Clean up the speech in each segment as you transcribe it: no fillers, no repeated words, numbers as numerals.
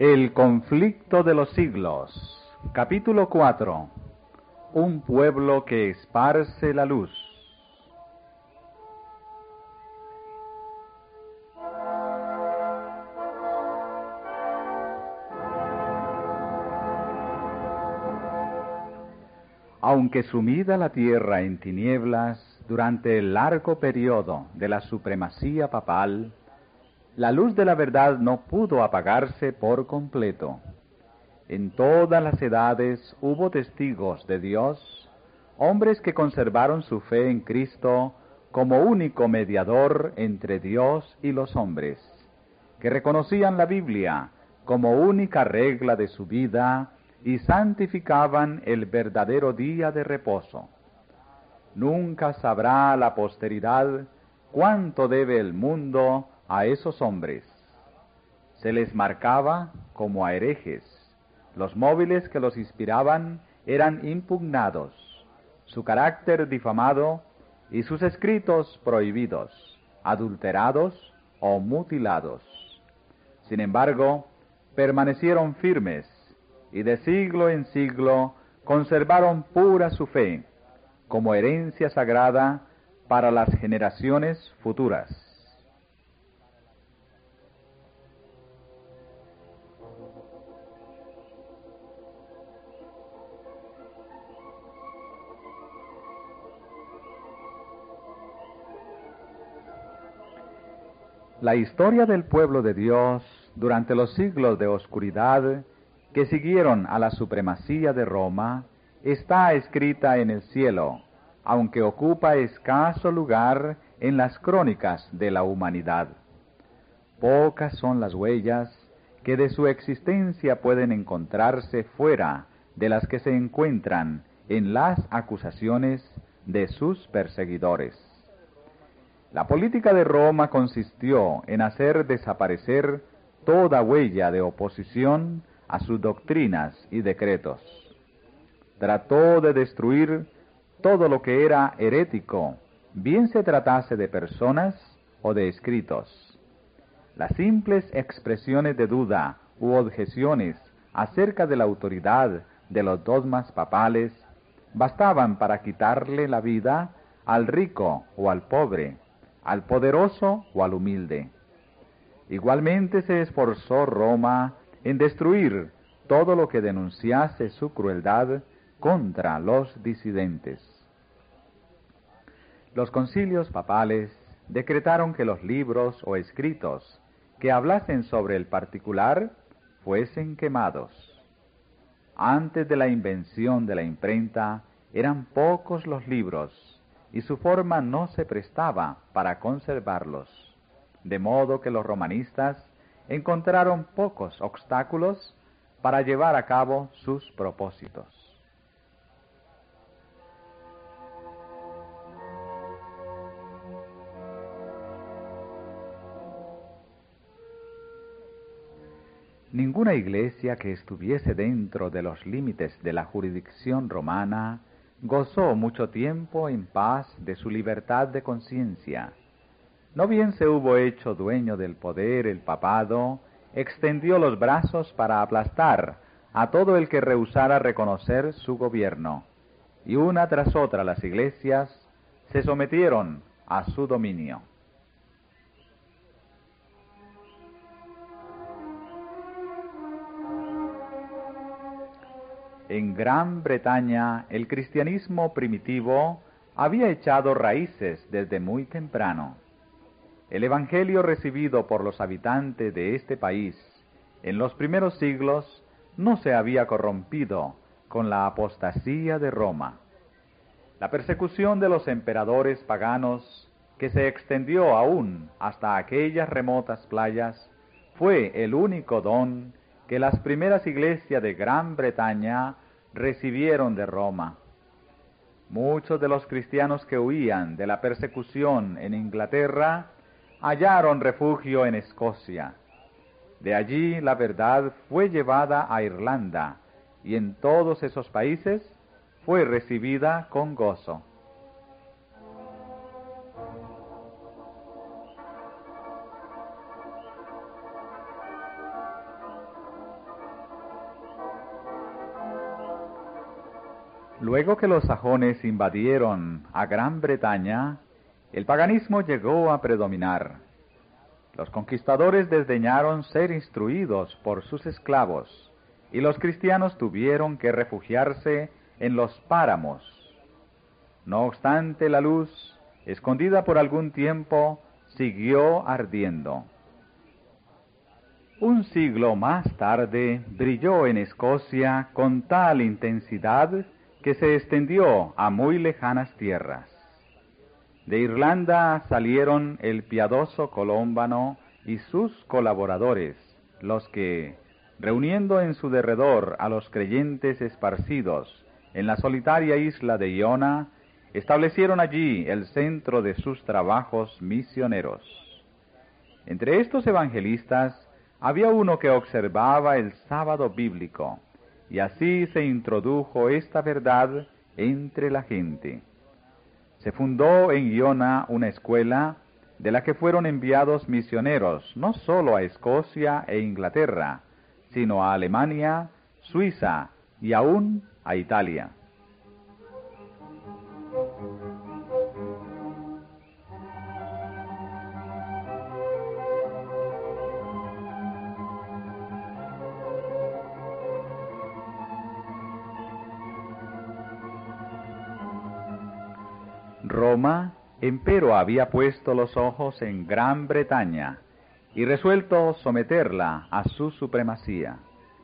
El conflicto de los siglos. Capítulo 4. Un pueblo que esparce la luz. Aunque sumida la tierra en tinieblas durante el largo periodo de la supremacía papal, la luz de la verdad no pudo apagarse por completo. En todas las edades hubo testigos de Dios, hombres que conservaron su fe en Cristo como único mediador entre Dios y los hombres, que reconocían la Biblia como única regla de su vida y santificaban el verdadero día de reposo. Nunca sabrá la posteridad cuánto debe el mundo a esos hombres. Se les marcaba como a herejes. Los móviles que los inspiraban eran impugnados, su carácter difamado y sus escritos prohibidos, adulterados o mutilados. Sin embargo, permanecieron firmes y de siglo en siglo conservaron pura su fe, como herencia sagrada para las generaciones futuras. La historia del pueblo de Dios durante los siglos de oscuridad que siguieron a la supremacía de Roma está escrita en el cielo, aunque ocupa escaso lugar en las crónicas de la humanidad. Pocas son las huellas que de su existencia pueden encontrarse fuera de las que se encuentran en las acusaciones de sus perseguidores. La política de Roma consistió en hacer desaparecer toda huella de oposición a sus doctrinas y decretos. Trató de destruir todo lo que era herético, bien se tratase de personas o de escritos. Las simples expresiones de duda u objeciones acerca de la autoridad de los dogmas papales bastaban para quitarle la vida al rico o al pobre, al poderoso o al humilde. Igualmente se esforzó Roma en destruir todo lo que denunciase su crueldad contra los disidentes. Los concilios papales decretaron que los libros o escritos que hablasen sobre el particular fuesen quemados. Antes de la invención de la imprenta eran pocos los libros y su forma no se prestaba para conservarlos, de modo que los romanistas encontraron pocos obstáculos para llevar a cabo sus propósitos. Ninguna iglesia que estuviese dentro de los límites de la jurisdicción romana gozó mucho tiempo en paz de su libertad de conciencia. No bien se hubo hecho dueño del poder el papado, extendió los brazos para aplastar a todo el que rehusara reconocer su gobierno, y una tras otra las iglesias se sometieron a su dominio. En Gran Bretaña, el cristianismo primitivo había echado raíces desde muy temprano. El evangelio recibido por los habitantes de este país en los primeros siglos no se había corrompido con la apostasía de Roma. La persecución de los emperadores paganos, que se extendió aún hasta aquellas remotas playas, fue el único don que las primeras iglesias de Gran Bretaña recibieron de Roma. Muchos de los cristianos que huían de la persecución en Inglaterra hallaron refugio en Escocia. De allí la verdad fue llevada a Irlanda, y en todos esos países fue recibida con gozo. Luego que los sajones invadieron a Gran Bretaña, el paganismo llegó a predominar. Los conquistadores desdeñaron ser instruidos por sus esclavos, y los cristianos tuvieron que refugiarse en los páramos. No obstante, la luz, escondida por algún tiempo, siguió ardiendo. Un siglo más tarde brilló en Escocia con tal intensidad que se extendió a muy lejanas tierras. De Irlanda salieron el piadoso Colómbano y sus colaboradores, los que, reuniendo en su derredor a los creyentes esparcidos en la solitaria isla de Iona, establecieron allí el centro de sus trabajos misioneros. Entre estos evangelistas había uno que observaba el sábado bíblico, y así se introdujo esta verdad entre la gente. Se fundó en Iona una escuela de la que fueron enviados misioneros no solo a Escocia e Inglaterra, sino a Alemania, Suiza y aún a Italia. Roma, empero, había puesto los ojos en Gran Bretaña y resuelto someterla a su supremacía.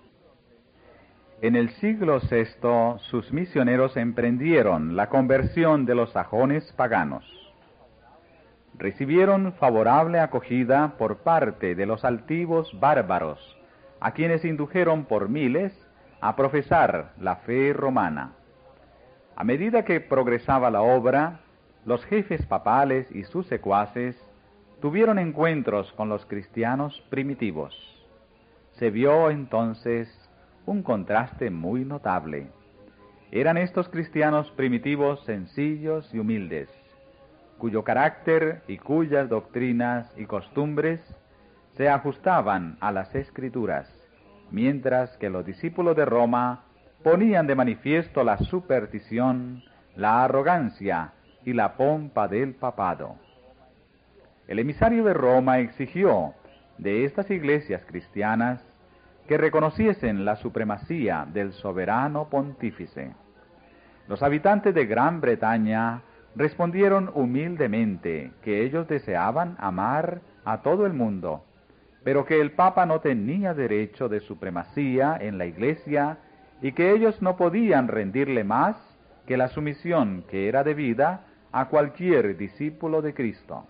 En el siglo VI, sus misioneros emprendieron la conversión de los sajones paganos. Recibieron favorable acogida por parte de los altivos bárbaros, a quienes indujeron por miles a profesar la fe romana. A medida que progresaba la obra, los jefes papales y sus secuaces tuvieron encuentros con los cristianos primitivos. Se vio entonces un contraste muy notable. Eran estos cristianos primitivos sencillos y humildes, cuyo carácter y cuyas doctrinas y costumbres se ajustaban a las Escrituras, mientras que los discípulos de Roma ponían de manifiesto la superstición, la arrogancia y la pompa del papado. El emisario de Roma exigió de estas iglesias cristianas que reconociesen la supremacía del soberano pontífice. Los habitantes de Gran Bretaña respondieron humildemente que ellos deseaban amar a todo el mundo, pero que el Papa no tenía derecho de supremacía en la iglesia y que ellos no podían rendirle más que la sumisión que era debida a cualquier discípulo de Cristo.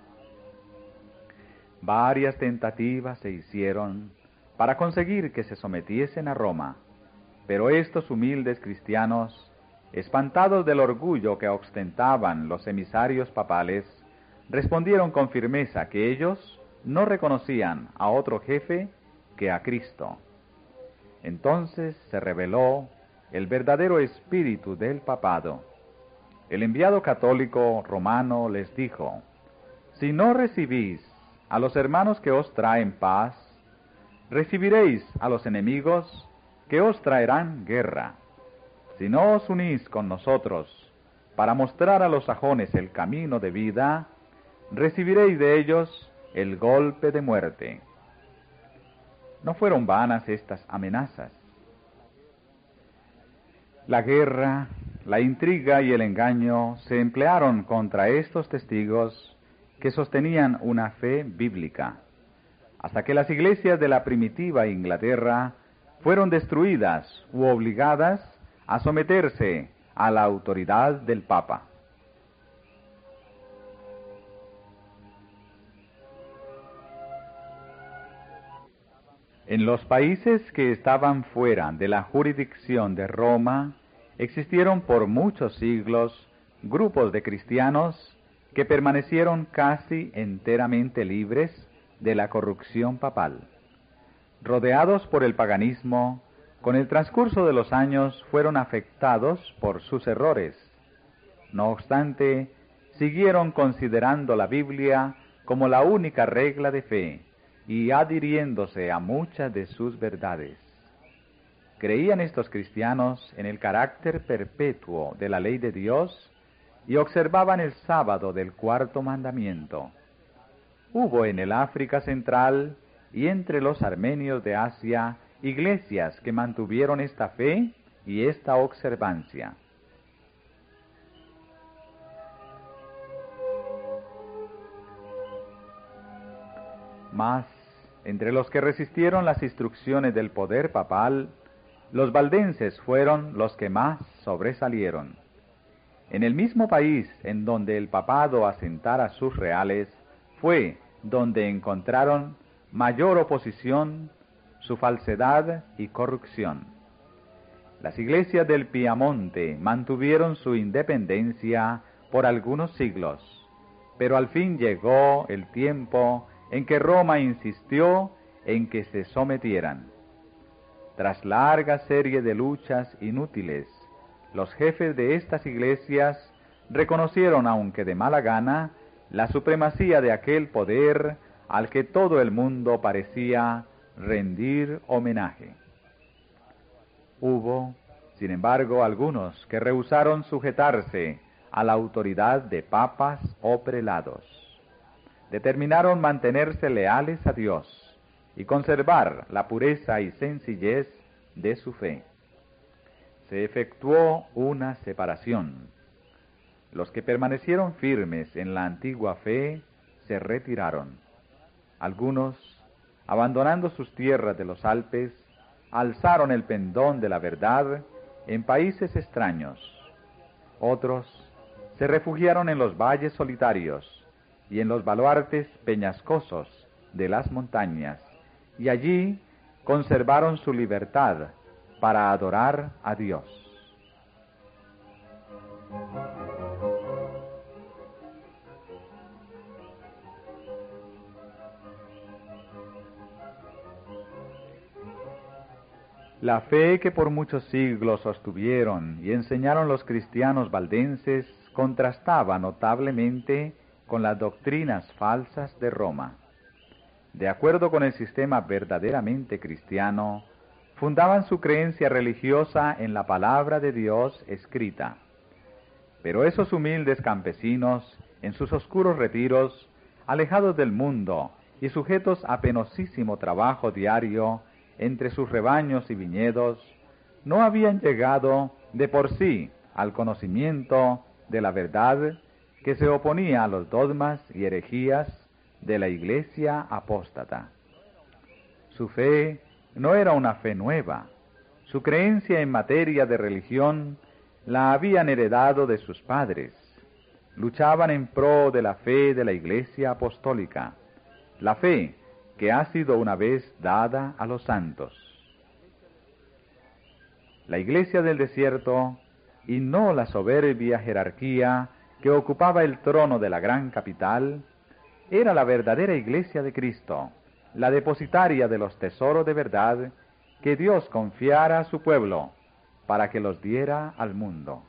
Varias tentativas se hicieron para conseguir que se sometiesen a Roma, pero estos humildes cristianos, espantados del orgullo que ostentaban los emisarios papales, respondieron con firmeza que ellos no reconocían a otro jefe que a Cristo. Entonces se reveló el verdadero espíritu del papado. El enviado católico romano les dijo: si no recibís a los hermanos que os traen paz, recibiréis a los enemigos que os traerán guerra. Si no os unís con nosotros para mostrar a los sajones el camino de vida, recibiréis de ellos el golpe de muerte. No fueron vanas estas amenazas. La guerra, la intriga y el engaño se emplearon contra estos testigos que sostenían una fe bíblica, hasta que las iglesias de la primitiva Inglaterra fueron destruidas u obligadas a someterse a la autoridad del Papa. En los países que estaban fuera de la jurisdicción de Roma, existieron por muchos siglos grupos de cristianos que permanecieron casi enteramente libres de la corrupción papal. Rodeados por el paganismo, con el transcurso de los años fueron afectados por sus errores. No obstante, siguieron considerando la Biblia como la única regla de fe y adhiriéndose a muchas de sus verdades. Creían estos cristianos en el carácter perpetuo de la ley de Dios y observaban el sábado del cuarto mandamiento. Hubo en el África Central y entre los armenios de Asia iglesias que mantuvieron esta fe y esta observancia. Mas, entre los que resistieron las instrucciones del poder papal, los valdenses fueron los que más sobresalieron. En el mismo país en donde el papado asentara sus reales, fue donde encontraron mayor oposición, su falsedad y corrupción. Las iglesias del Piamonte mantuvieron su independencia por algunos siglos, pero al fin llegó el tiempo en que Roma insistió en que se sometieran. Tras larga serie de luchas inútiles, los jefes de estas iglesias reconocieron, aunque de mala gana, la supremacía de aquel poder al que todo el mundo parecía rendir homenaje. Hubo, sin embargo, algunos que rehusaron sujetarse a la autoridad de papas o prelados. Determinaron mantenerse leales a Dios y conservar la pureza y sencillez de su fe. Se efectuó una separación. Los que permanecieron firmes en la antigua fe se retiraron. Algunos, abandonando sus tierras de los Alpes, alzaron el pendón de la verdad en países extraños. Otros se refugiaron en los valles solitarios y en los baluartes peñascosos de las montañas, y allí conservaron su libertad para adorar a Dios. La fe que por muchos siglos sostuvieron y enseñaron los cristianos valdenses contrastaba notablemente con las doctrinas falsas de Roma. De acuerdo con el sistema verdaderamente cristiano, fundaban su creencia religiosa en la palabra de Dios escrita. Pero esos humildes campesinos, en sus oscuros retiros, alejados del mundo y sujetos a penosísimo trabajo diario entre sus rebaños y viñedos, no habían llegado de por sí al conocimiento de la verdad que se oponía a los dogmas y herejías de la Iglesia apóstata. Su fe no era una fe nueva. Su creencia en materia de religión la habían heredado de sus padres. Luchaban en pro de la fe de la Iglesia apostólica, la fe que ha sido una vez dada a los santos. La Iglesia del desierto, y no la soberbia jerarquía que ocupaba el trono de la gran capital, era la verdadera Iglesia de Cristo, la depositaria de los tesoros de verdad que Dios confiara a su pueblo para que los diera al mundo.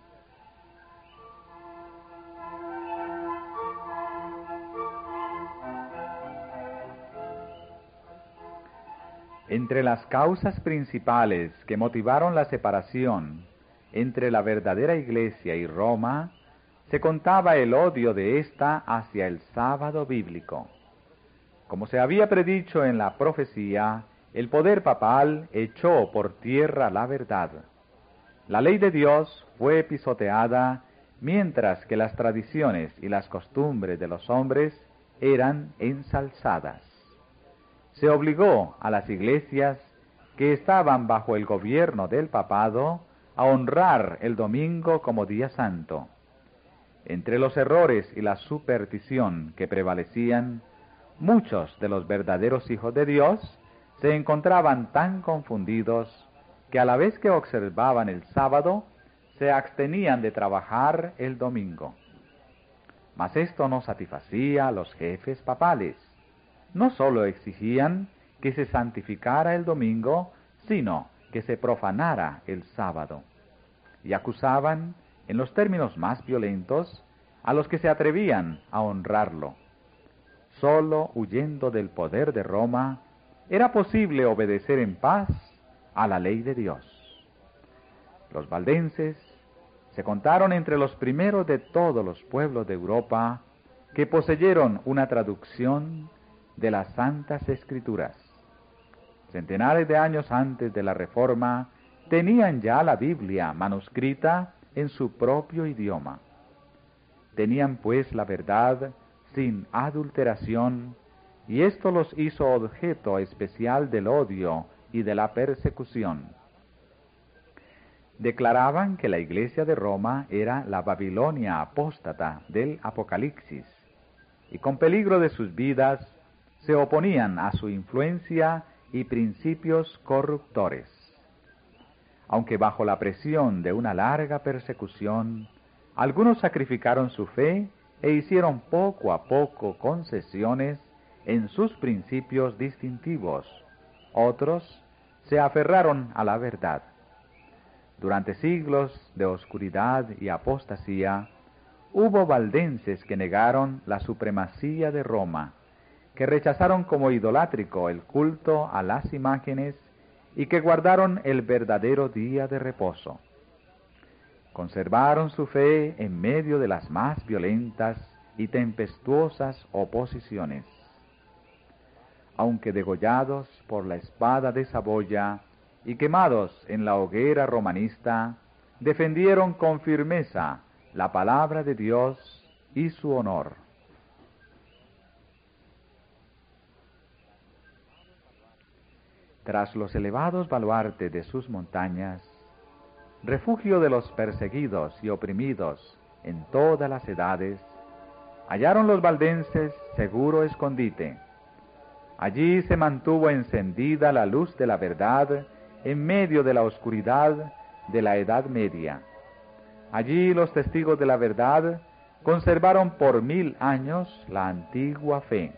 Entre las causas principales que motivaron la separación entre la verdadera Iglesia y Roma, se contaba el odio de ésta hacia el sábado bíblico. Como se había predicho en la profecía, el poder papal echó por tierra la verdad. La ley de Dios fue pisoteada, mientras que las tradiciones y las costumbres de los hombres eran ensalzadas. Se obligó a las iglesias que estaban bajo el gobierno del papado a honrar el domingo como día santo. Entre los errores y la superstición que prevalecían, muchos de los verdaderos hijos de Dios se encontraban tan confundidos que a la vez que observaban el sábado, se abstenían de trabajar el domingo. Mas esto no satisfacía a los jefes papales. No sólo exigían que se santificara el domingo, sino que se profanara el sábado. Y acusaban, en los términos más violentos, a los que se atrevían a honrarlo. Sólo huyendo del poder de Roma, era posible obedecer en paz a la ley de Dios. Los valdenses se contaron entre los primeros de todos los pueblos de Europa que poseyeron una traducción de las Santas Escrituras. Centenares de años antes de la Reforma, tenían ya la Biblia manuscrita en su propio idioma. Tenían pues la verdad sin adulteración, y esto los hizo objeto especial del odio y de la persecución. Declaraban que la Iglesia de Roma era la Babilonia apóstata del Apocalipsis, y con peligro de sus vidas se oponían a su influencia y principios corruptores. Aunque bajo la presión de una larga persecución, algunos sacrificaron su fe e hicieron poco a poco concesiones en sus principios distintivos. Otros se aferraron a la verdad. Durante siglos de oscuridad y apostasía, hubo valdenses que negaron la supremacía de Roma, que rechazaron como idolátrico el culto a las imágenes y que guardaron el verdadero día de reposo. Conservaron su fe en medio de las más violentas y tempestuosas oposiciones. Aunque degollados por la espada de Saboya y quemados en la hoguera romanista, defendieron con firmeza la palabra de Dios y su honor. Tras los elevados baluartes de sus montañas, refugio de los perseguidos y oprimidos en todas las edades, hallaron los valdenses seguro escondite. Allí se mantuvo encendida la luz de la verdad en medio de la oscuridad de la Edad Media. Allí los testigos de la verdad conservaron por 1000 años la antigua fe.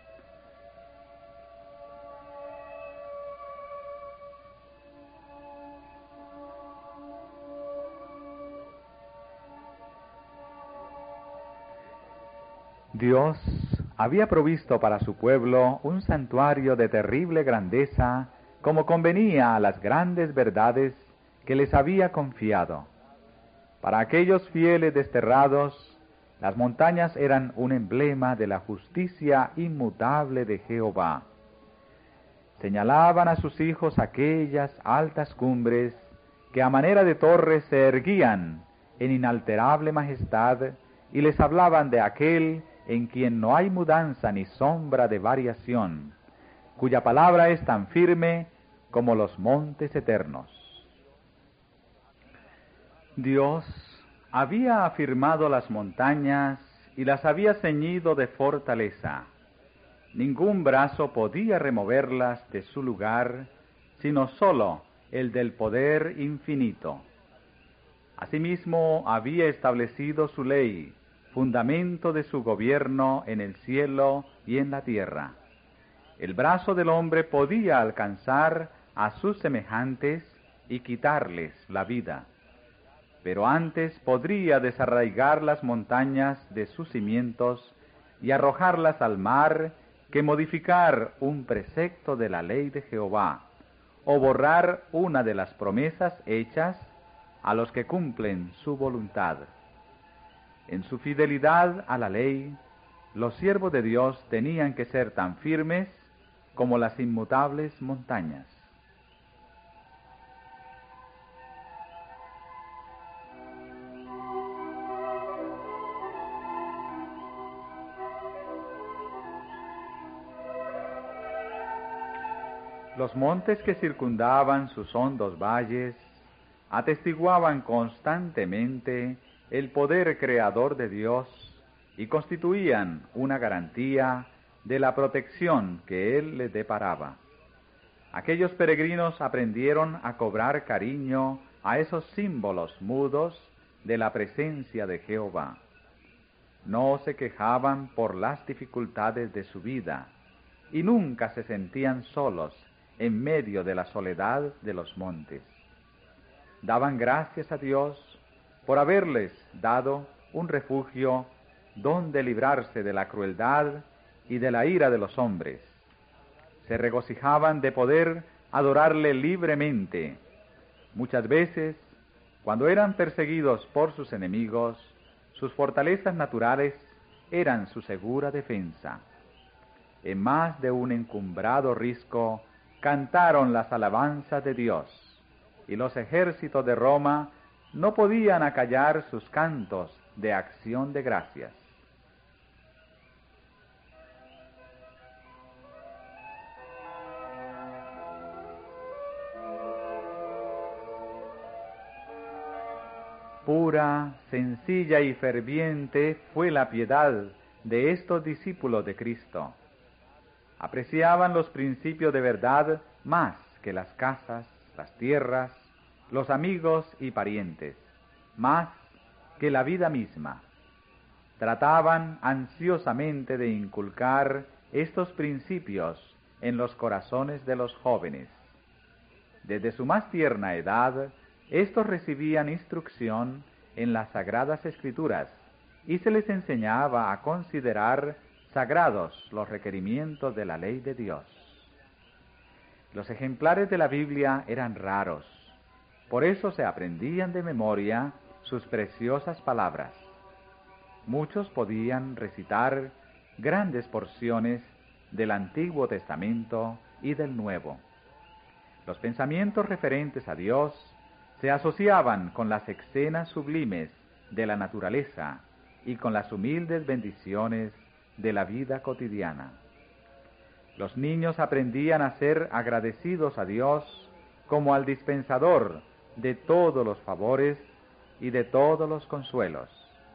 Dios había provisto para su pueblo un santuario de terrible grandeza, como convenía a las grandes verdades que les había confiado. Para aquellos fieles desterrados, las montañas eran un emblema de la justicia inmutable de Jehová. Señalaban a sus hijos aquellas altas cumbres que a manera de torres se erguían en inalterable majestad y les hablaban de aquel en quien no hay mudanza ni sombra de variación, cuya palabra es tan firme como los montes eternos. Dios había afirmado las montañas y las había ceñido de fortaleza. Ningún brazo podía removerlas de su lugar, sino sólo el del poder infinito. Asimismo, había establecido su ley, fundamento de su gobierno en el cielo y en la tierra. El brazo del hombre podía alcanzar a sus semejantes y quitarles la vida, pero antes podría desarraigar las montañas de sus cimientos y arrojarlas al mar que modificar un precepto de la ley de Jehová, o borrar una de las promesas hechas a los que cumplen su voluntad. En su fidelidad a la ley, los siervos de Dios tenían que ser tan firmes como las inmutables montañas. Los montes que circundaban sus hondos valles atestiguaban constantemente el poder creador de Dios y constituían una garantía de la protección que Él les deparaba. Aquellos peregrinos aprendieron a cobrar cariño a esos símbolos mudos de la presencia de Jehová. No se quejaban por las dificultades de su vida y nunca se sentían solos en medio de la soledad de los montes. Daban gracias a Dios por haberles dado un refugio donde librarse de la crueldad y de la ira de los hombres. Se regocijaban de poder adorarle libremente. Muchas veces Cuando eran perseguidos por sus enemigos, sus fortalezas naturales eran su segura defensa. En más de un encumbrado risco, cantaron las alabanzas de Dios, y los ejércitos de Roma no podían acallar sus cantos de acción de gracias. Pura, sencilla y ferviente fue la piedad de estos discípulos de Cristo. Apreciaban los principios de verdad más que las casas, las tierras, los amigos y parientes, más que la vida misma. Trataban ansiosamente de inculcar estos principios en los corazones de los jóvenes. Desde su más tierna edad, estos recibían instrucción en las Sagradas Escrituras y se les enseñaba a considerar sagrados los requerimientos de la ley de Dios. Los ejemplares de la Biblia eran raros, por eso se aprendían de memoria sus preciosas palabras. Muchos podían recitar grandes porciones del Antiguo Testamento y del Nuevo. Los pensamientos referentes a Dios se asociaban con las escenas sublimes de la naturaleza y con las humildes bendiciones de la vida cotidiana. Los niños aprendían a ser agradecidos a Dios como al dispensador de todos los favores y de todos los consuelos.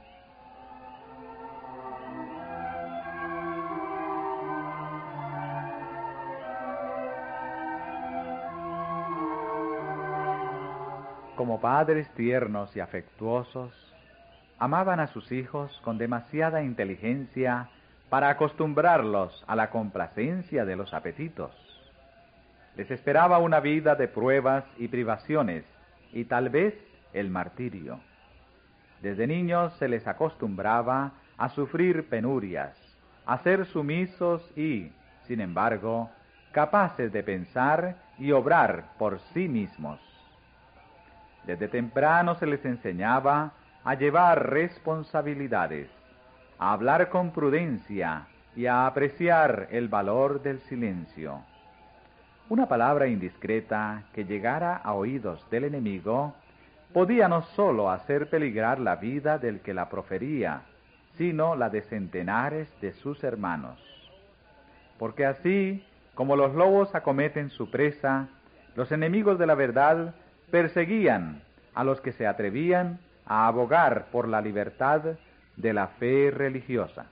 Como padres tiernos y afectuosos, amaban a sus hijos con demasiada inteligencia para acostumbrarlos a la complacencia de los apetitos. Les esperaba una vida de pruebas y privaciones, y tal vez el martirio. Desde niños se les acostumbraba a sufrir penurias, a ser sumisos y, sin embargo, capaces de pensar y obrar por sí mismos. Desde temprano se les enseñaba a llevar responsabilidades, a hablar con prudencia y a apreciar el valor del silencio. Una palabra indiscreta que llegara a oídos del enemigo podía no sólo hacer peligrar la vida del que la profería, sino la de centenares de sus hermanos. Porque así como los lobos acometen su presa, los enemigos de la verdad perseguían a los que se atrevían a abogar por la libertad de la fe religiosa.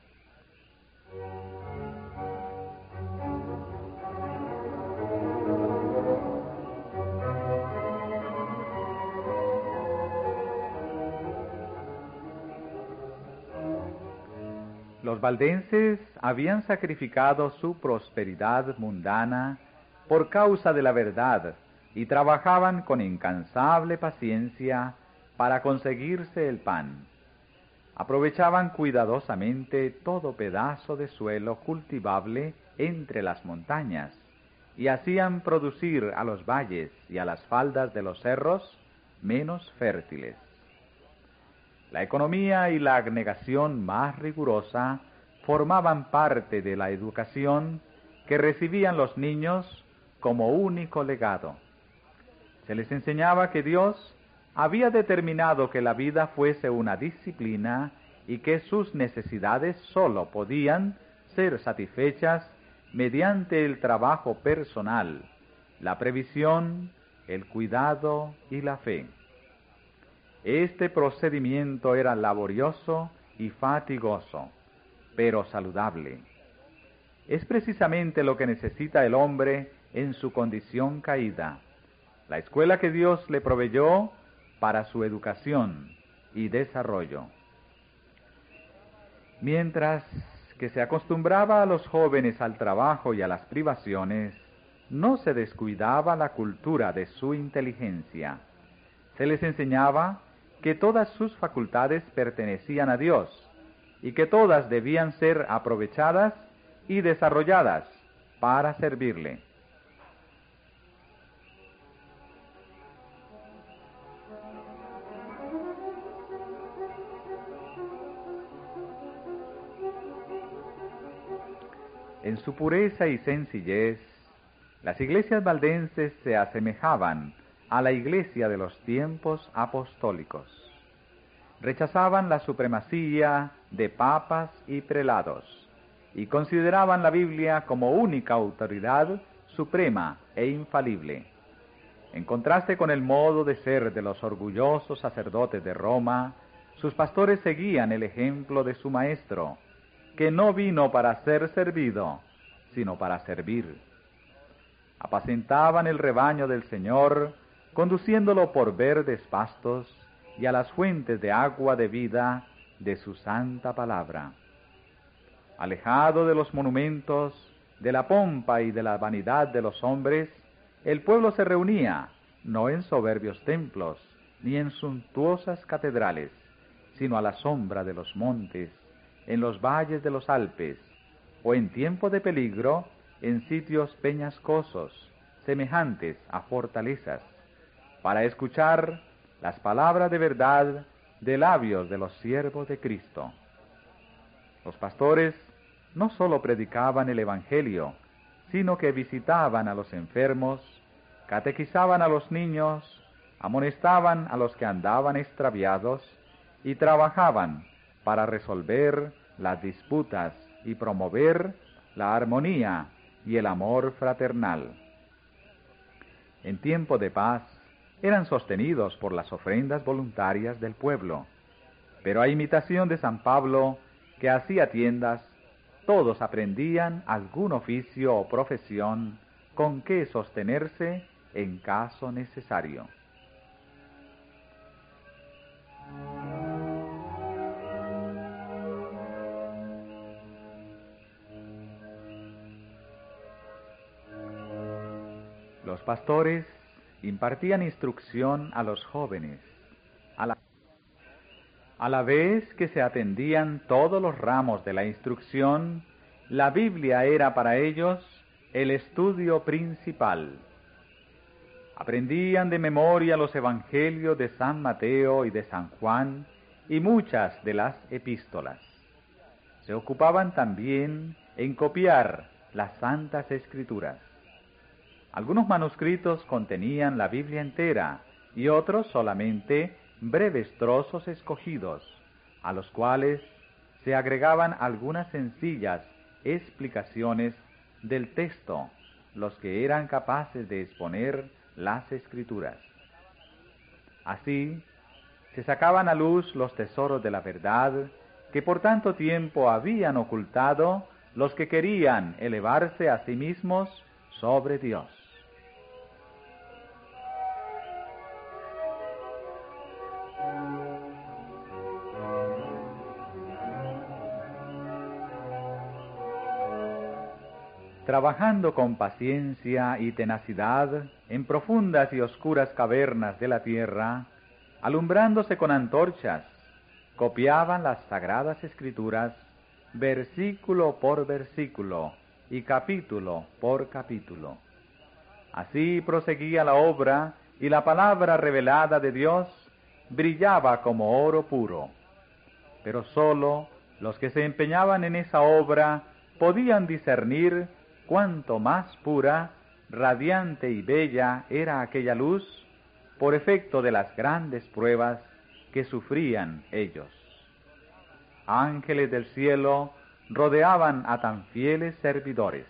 Los valdenses habían sacrificado su prosperidad mundana por causa de la verdad y trabajaban con incansable paciencia para conseguirse el pan. Aprovechaban cuidadosamente todo pedazo de suelo cultivable entre las montañas y hacían producir a los valles y a las faldas de los cerros menos fértiles. La economía y la abnegación más rigurosa formaban parte de la educación que recibían los niños como único legado. Se les enseñaba que Dios había determinado que la vida fuese una disciplina y que sus necesidades sólo podían ser satisfechas mediante el trabajo personal, la previsión, el cuidado y la fe. Este procedimiento era laborioso y fatigoso, pero saludable. Es precisamente lo que necesita el hombre en su condición caída, la escuela que Dios le proveyó para su educación y desarrollo. Mientras que se acostumbraba a los jóvenes al trabajo y a las privaciones, no se descuidaba la cultura de su inteligencia. Se les enseñaba que todas sus facultades pertenecían a Dios y que todas debían ser aprovechadas y desarrolladas para servirle. su pureza y sencillez, las iglesias valdenses se asemejaban a la iglesia de los tiempos apostólicos. Rechazaban la supremacía de papas y prelados y consideraban la Biblia como única autoridad suprema e infalible. En contraste con el modo de ser de los orgullosos sacerdotes de Roma, sus pastores seguían el ejemplo de su Maestro, que no vino para ser servido, sino para servir. Apacentaban el rebaño del Señor, conduciéndolo por verdes pastos y a las fuentes de agua de vida de su santa palabra. Alejado de los monumentos, de la pompa y de la vanidad de los hombres, el pueblo se reunía, no en soberbios templos, ni en suntuosas catedrales, sino a la sombra de los montes, en los valles de los Alpes, o en tiempo de peligro, en sitios peñascosos, semejantes a fortalezas, para escuchar las palabras de verdad de labios de los siervos de Cristo. Los pastores no sólo predicaban el Evangelio, sino que visitaban a los enfermos, catequizaban a los niños, amonestaban a los que andaban extraviados y trabajaban para resolver las disputas y promover la armonía y el amor fraternal. En tiempo de paz eran sostenidos por las ofrendas voluntarias del pueblo, pero a imitación de San Pablo, que hacía tiendas, todos aprendían algún oficio o profesión con que sostenerse en caso necesario. Los pastores impartían instrucción a los jóvenes, a la vez que se atendían todos los ramos de la instrucción. La Biblia era para ellos el estudio principal. Aprendían de memoria los evangelios de San Mateo y de San Juan y muchas de las epístolas. Se ocupaban también en copiar las Santas Escrituras. Algunos manuscritos contenían la Biblia entera y otros solamente breves trozos escogidos, a los cuales se agregaban algunas sencillas explicaciones del texto, los que eran capaces de exponer las Escrituras. Así, se sacaban a luz los tesoros de la verdad que por tanto tiempo habían ocultado los que querían elevarse a sí mismos sobre Dios. Trabajando con paciencia y tenacidad en profundas y oscuras cavernas de la tierra, alumbrándose con antorchas, copiaban las sagradas Escrituras, versículo por versículo y capítulo por capítulo. Así proseguía la obra y la palabra revelada de Dios brillaba como oro puro. Pero sólo los que se empeñaban en esa obra podían discernir cuánto más pura, radiante y bella era aquella luz por efecto de las grandes pruebas que sufrían ellos. Ángeles del cielo rodeaban a tan fieles servidores.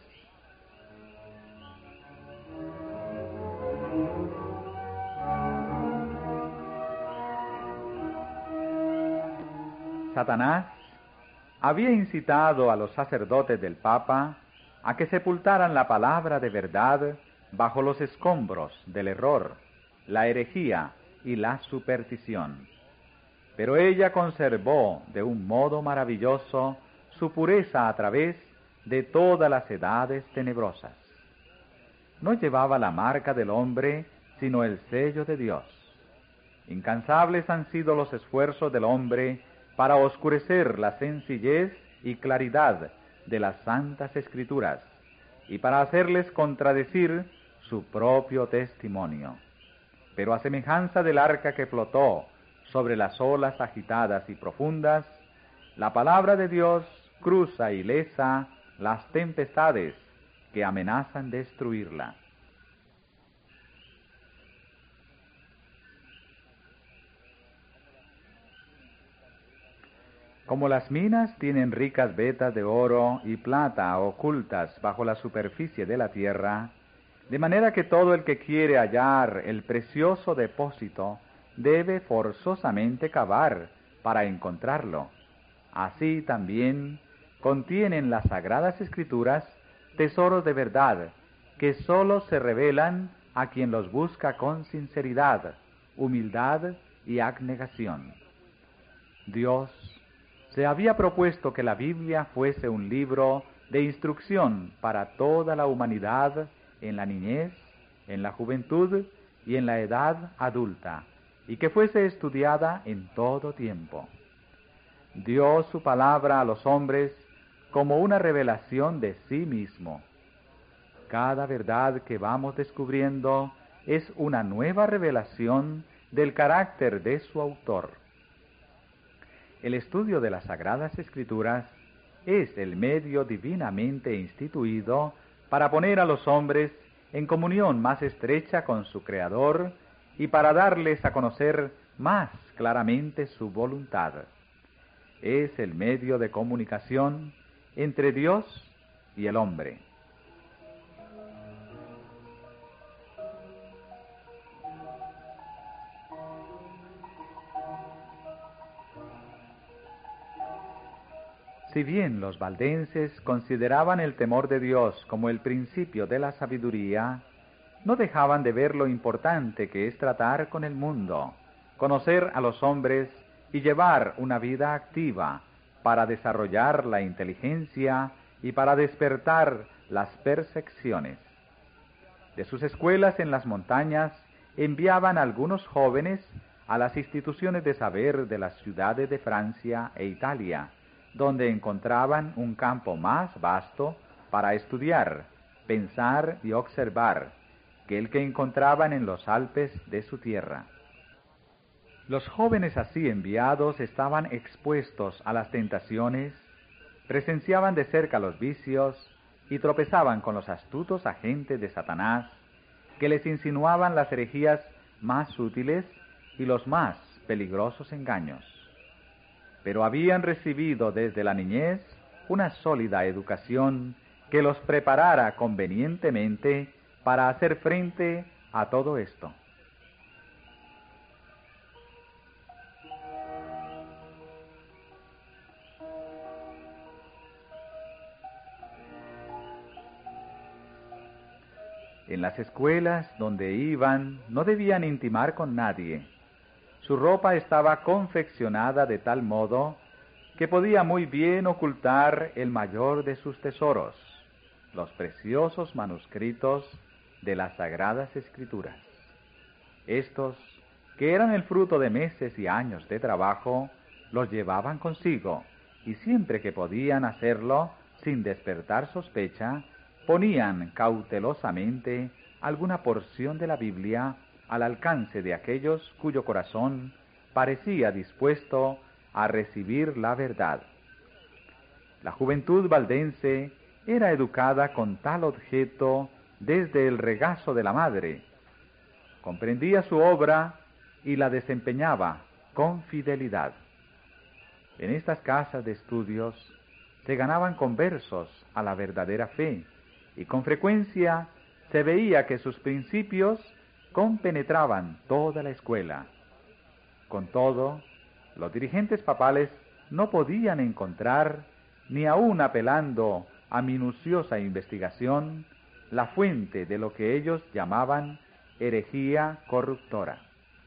Satanás había incitado a los sacerdotes del Papa a que sepultaran la palabra de verdad bajo los escombros del error, la herejía y la superstición. Pero ella conservó de un modo maravilloso su pureza a través de todas las edades tenebrosas. No llevaba la marca del hombre, sino el sello de Dios. Incansables han sido los esfuerzos del hombre para oscurecer la sencillez y claridad de las Santas Escrituras y para hacerles contradecir su propio testimonio. Pero a semejanza del arca que flotó sobre las olas agitadas y profundas, la palabra de Dios cruza ilesa las tempestades que amenazan destruirla. Como las minas tienen ricas vetas de oro y plata ocultas bajo la superficie de la tierra, de manera que todo el que quiere hallar el precioso depósito debe forzosamente cavar para encontrarlo. Así también contienen las Sagradas Escrituras tesoros de verdad que sólo se revelan a quien los busca con sinceridad, humildad y abnegación. Dios se había propuesto que la Biblia fuese un libro de instrucción para toda la humanidad en la niñez, en la juventud y en la edad adulta, y que fuese estudiada en todo tiempo. Dio su palabra a los hombres como una revelación de sí mismo. Cada verdad que vamos descubriendo es una nueva revelación del carácter de su autor. El estudio de las Sagradas Escrituras es el medio divinamente instituido para poner a los hombres en comunión más estrecha con su Creador y para darles a conocer más claramente su voluntad. Es el medio de comunicación entre Dios y el hombre. Si bien los valdenses consideraban el temor de Dios como el principio de la sabiduría, no dejaban de ver lo importante que es tratar con el mundo, conocer a los hombres y llevar una vida activa para desarrollar la inteligencia y para despertar las percepciones. De sus escuelas en las montañas enviaban algunos jóvenes a las instituciones de saber de las ciudades de Francia e Italia, donde encontraban un campo más vasto para estudiar, pensar y observar que el que encontraban en los Alpes de su tierra. Los jóvenes así enviados estaban expuestos a las tentaciones, presenciaban de cerca los vicios y tropezaban con los astutos agentes de Satanás, que les insinuaban las herejías más sutiles y los más peligrosos engaños. Pero habían recibido desde la niñez una sólida educación que los preparara convenientemente para hacer frente a todo esto. En las escuelas donde iban no debían intimar con nadie. Su ropa estaba confeccionada de tal modo que podía muy bien ocultar el mayor de sus tesoros, los preciosos manuscritos de las Sagradas Escrituras. Estos, que eran el fruto de meses y años de trabajo, los llevaban consigo, y siempre que podían hacerlo sin despertar sospecha, ponían cautelosamente alguna porción de la Biblia al alcance de aquellos cuyo corazón parecía dispuesto a recibir la verdad. La juventud valdense era educada con tal objeto desde el regazo de la madre. Comprendía su obra y la desempeñaba con fidelidad. En estas casas de estudios se ganaban conversos a la verdadera fe, y con frecuencia se veía que sus principios compenetraban toda la escuela. Con todo, los dirigentes papales no podían encontrar, ni aun apelando a minuciosa investigación, la fuente de lo que ellos llamaban herejía corruptora.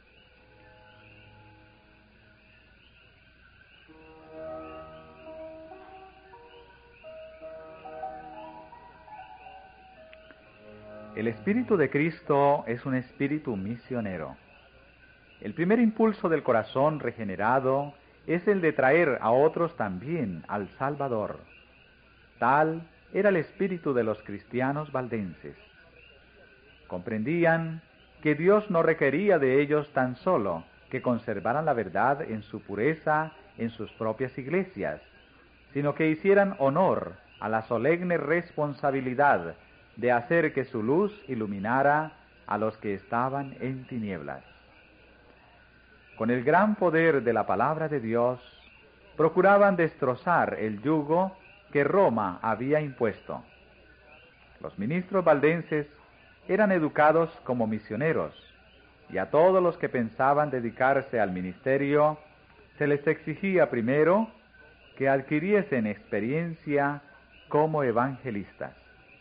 El Espíritu de Cristo es un espíritu misionero. El primer impulso del corazón regenerado es el de traer a otros también al Salvador. Tal era el espíritu de los cristianos valdenses. Comprendían que Dios no requería de ellos tan solo que conservaran la verdad en su pureza en sus propias iglesias, sino que hicieran honor a la solemne responsabilidad de hacer que su luz iluminara a los que estaban en tinieblas. Con el gran poder de la palabra de Dios, procuraban destrozar el yugo que Roma había impuesto. Los ministros valdenses eran educados como misioneros, y a todos los que pensaban dedicarse al ministerio se les exigía primero que adquiriesen experiencia como evangelistas.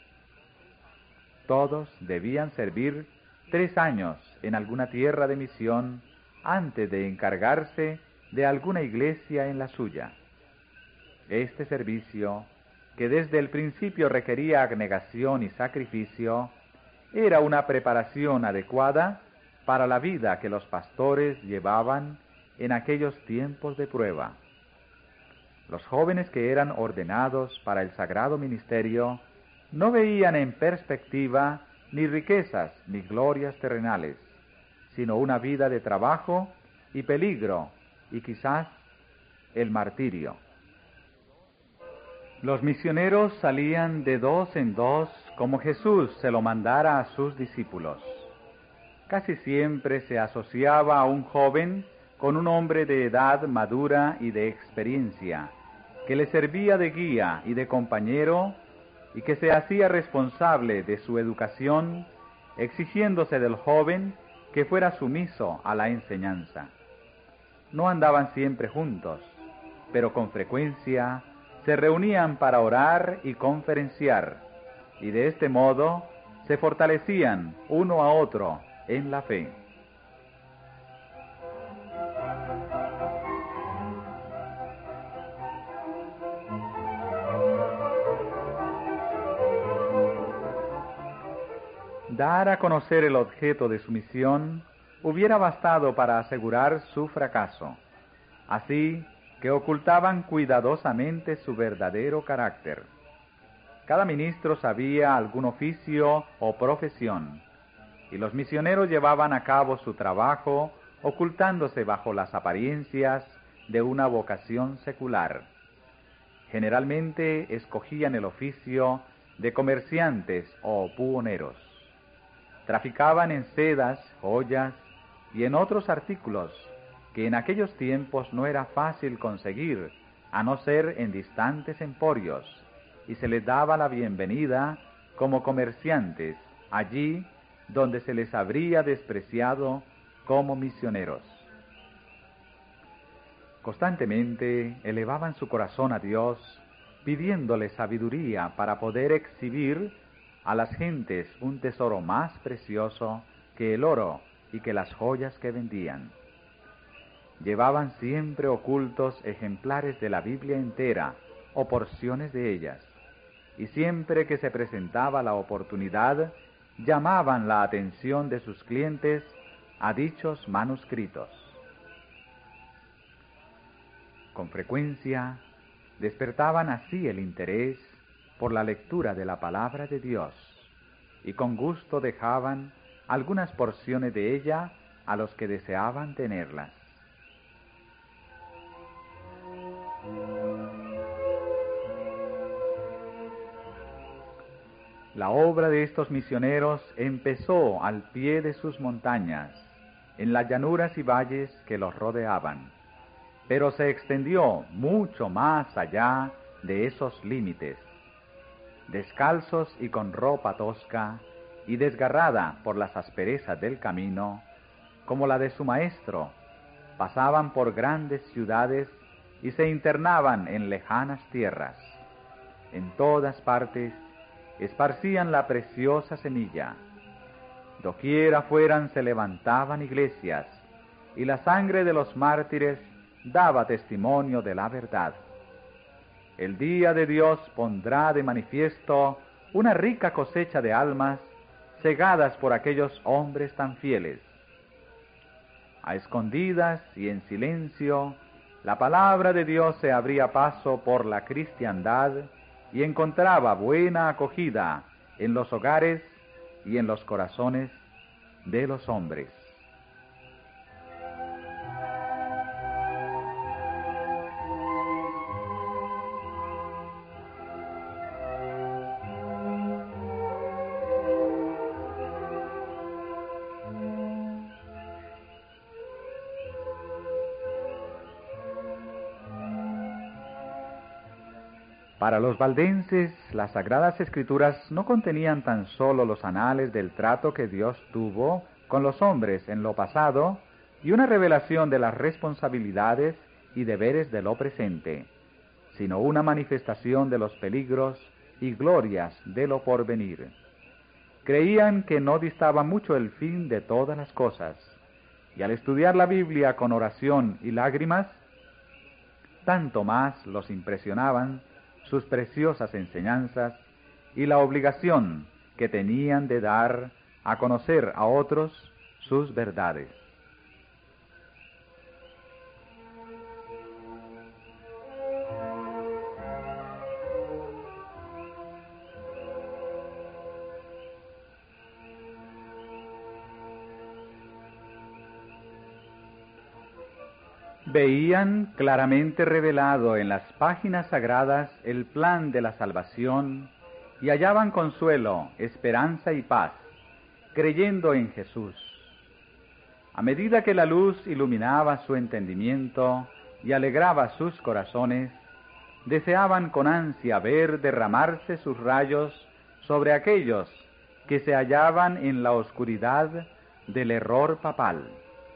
Todos debían servir 3 años en alguna tierra de misión antes de encargarse de alguna iglesia en la suya. Este servicio, que desde el principio requería abnegación y sacrificio, era una preparación adecuada para la vida que los pastores llevaban en aquellos tiempos de prueba. Los jóvenes que eran ordenados para el sagrado ministerio no veían en perspectiva ni riquezas ni glorias terrenales, sino una vida de trabajo y peligro y quizás el martirio. Los misioneros salían de 2 en 2 como Jesús se lo mandara a sus discípulos. Casi siempre se asociaba a un joven con un hombre de edad madura y de experiencia, que le servía de guía y de compañero y que se hacía responsable de su educación, exigiéndose del joven que fuera sumiso a la enseñanza. No andaban siempre juntos, pero con frecuencia se reunían para orar y conferenciar, y de este modo se fortalecían uno a otro en la fe. Dar a conocer el objeto de su misión hubiera bastado para asegurar su fracaso, así que ocultaban cuidadosamente su verdadero carácter. Cada ministro sabía algún oficio o profesión, y los misioneros llevaban a cabo su trabajo ocultándose bajo las apariencias de una vocación secular. Generalmente escogían el oficio de comerciantes o buhoneros. Traficaban en sedas, joyas y en otros artículos que en aquellos tiempos no era fácil conseguir, a no ser en distantes emporios, y se les daba la bienvenida como comerciantes allí donde se les habría despreciado como misioneros. Constantemente elevaban su corazón a Dios, pidiéndole sabiduría para poder exhibir a las gentes un tesoro más precioso que el oro y que las joyas que vendían. Llevaban siempre ocultos ejemplares de la Biblia entera o porciones de ellas, y siempre que se presentaba la oportunidad, llamaban la atención de sus clientes a dichos manuscritos. Con frecuencia despertaban así el interés por la lectura de la palabra de Dios, y con gusto dejaban algunas porciones de ella a los que deseaban tenerlas. La obra de estos misioneros empezó al pie de sus montañas, en las llanuras y valles que los rodeaban, pero se extendió mucho más allá de esos límites. Descalzos y con ropa tosca y desgarrada por las asperezas del camino, como la de su maestro, pasaban por grandes ciudades y se internaban en lejanas tierras. En todas partes esparcían la preciosa semilla. Doquiera fueran se levantaban iglesias, y la sangre de los mártires daba testimonio de la verdad. El día de Dios pondrá de manifiesto una rica cosecha de almas cegadas por aquellos hombres tan fieles. A escondidas y en silencio, la palabra de Dios se abría paso por la cristiandad y encontraba buena acogida en los hogares y en los corazones de los hombres. Para los valdenses, las Sagradas Escrituras no contenían tan solo los anales del trato que Dios tuvo con los hombres en lo pasado y una revelación de las responsabilidades y deberes de lo presente, sino una manifestación de los peligros y glorias de lo porvenir. Creían que no distaba mucho el fin de todas las cosas, y al estudiar la Biblia con oración y lágrimas, tanto más los impresionaban sus preciosas enseñanzas y la obligación que tenían de dar a conocer a otros sus verdades. Veían claramente revelado en las páginas sagradas el plan de la salvación y hallaban consuelo, esperanza y paz, creyendo en Jesús. A medida que la luz iluminaba su entendimiento y alegraba sus corazones, deseaban con ansia ver derramarse sus rayos sobre aquellos que se hallaban en la oscuridad del error papal.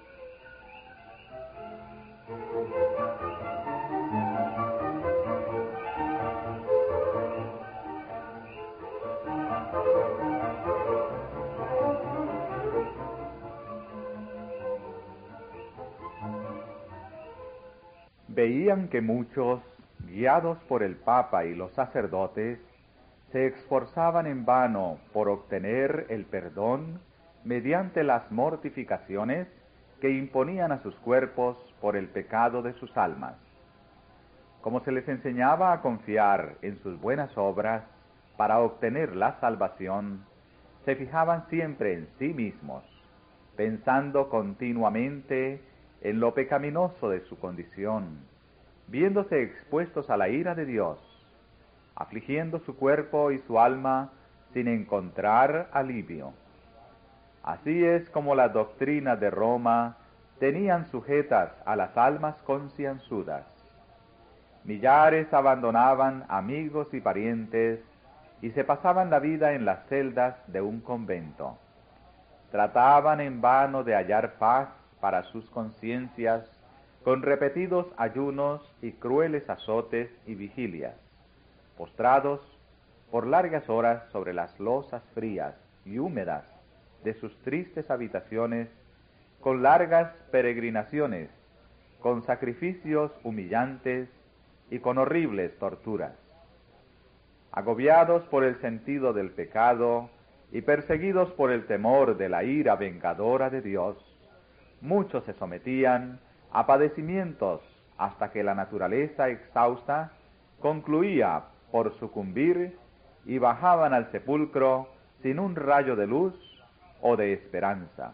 Veían que muchos, guiados por el Papa y los sacerdotes, se esforzaban en vano por obtener el perdón mediante las mortificaciones que imponían a sus cuerpos por el pecado de sus almas. Como se les enseñaba a confiar en sus buenas obras para obtener la salvación, se fijaban siempre en sí mismos, pensando continuamente en lo pecaminoso de su condición, viéndose expuestos a la ira de Dios, afligiendo su cuerpo y su alma sin encontrar alivio. Así es como la doctrina de Roma tenían sujetas a las almas concienzudas. Millares abandonaban amigos y parientes y se pasaban la vida en las celdas de un convento. Trataban en vano de hallar paz para sus conciencias con repetidos ayunos y crueles azotes y vigilias, postrados por largas horas sobre las losas frías y húmedas de sus tristes habitaciones, con largas peregrinaciones, con sacrificios humillantes y con horribles torturas. Agobiados por el sentido del pecado y perseguidos por el temor de la ira vengadora de Dios, muchos se sometían a padecimientos hasta que la naturaleza exhausta concluía por sucumbir y bajaban al sepulcro sin un rayo de luz o de esperanza.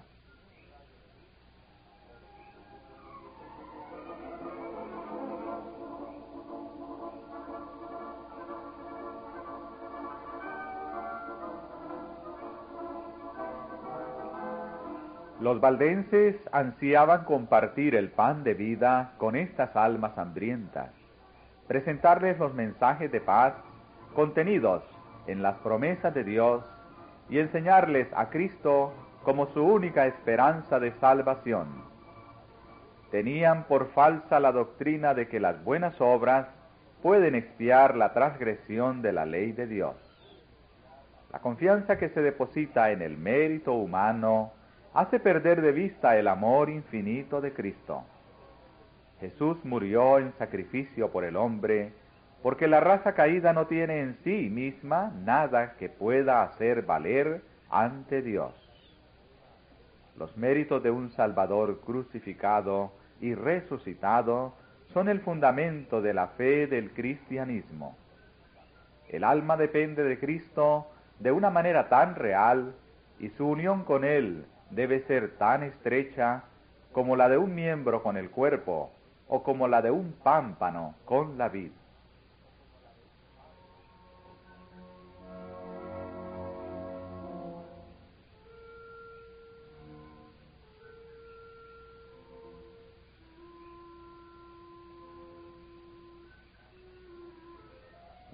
Los valdenses ansiaban compartir el pan de vida con estas almas hambrientas, presentarles los mensajes de paz contenidos en las promesas de Dios y enseñarles a Cristo como su única esperanza de salvación. Tenían por falsa la doctrina de que las buenas obras pueden expiar la transgresión de la ley de Dios. La confianza que se deposita en el mérito humano hace perder de vista el amor infinito de Cristo. Jesús murió en sacrificio por el hombre, porque la raza caída no tiene en sí misma nada que pueda hacer valer ante Dios. Los méritos de un Salvador crucificado y resucitado son el fundamento de la fe del cristianismo. El alma depende de Cristo de una manera tan real y su unión con Él debe ser tan estrecha como la de un miembro con el cuerpo o como la de un pámpano con la vid.